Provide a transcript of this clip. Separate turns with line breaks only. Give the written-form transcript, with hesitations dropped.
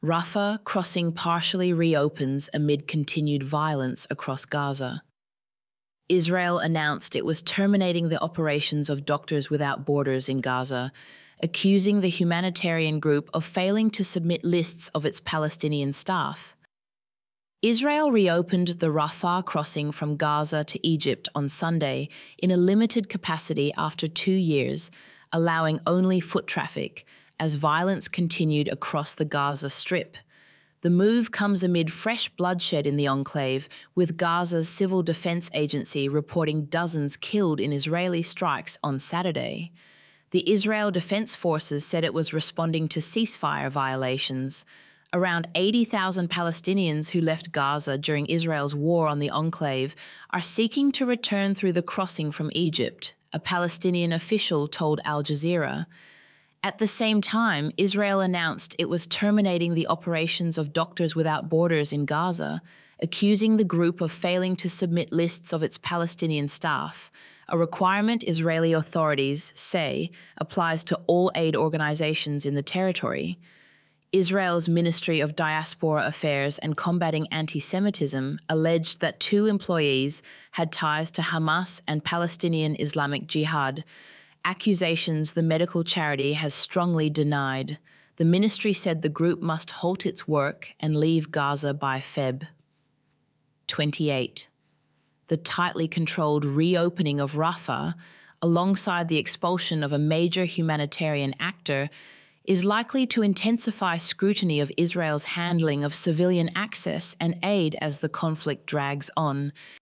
Rafah crossing partially reopens amid continued violence across Gaza. Israel announced it was terminating the operations of Doctors Without Borders in Gaza, accusing the humanitarian group of failing to submit lists of its Palestinian staff. Israel reopened the Rafah crossing from Gaza to Egypt on Sunday in a limited capacity after 2 years, allowing only foot traffic, as violence continued across the Gaza Strip. The move comes amid fresh bloodshed in the enclave, with Gaza's Civil Defense Agency reporting dozens killed in Israeli strikes on Saturday. The Israel Defense Forces said it was responding to ceasefire violations. Around 80,000 Palestinians who left Gaza during Israel's war on the enclave are seeking to return through the crossing from Egypt, a Palestinian official told Al Jazeera. At the same time, Israel announced it was terminating the operations of Doctors Without Borders in Gaza, accusing the group of failing to submit lists of its Palestinian staff, a requirement Israeli authorities say applies to all aid organizations in the territory. Israel's Ministry of Diaspora Affairs and Combating Anti-Semitism alleged that 2 employees had ties to Hamas and Palestinian Islamic Jihad, accusations the medical charity has strongly denied. The ministry said the group must halt its work and leave Gaza by Feb. 28. The tightly controlled reopening of Rafah, alongside the expulsion of a major humanitarian actor, is likely to intensify scrutiny of Israel's handling of civilian access and aid as the conflict drags on.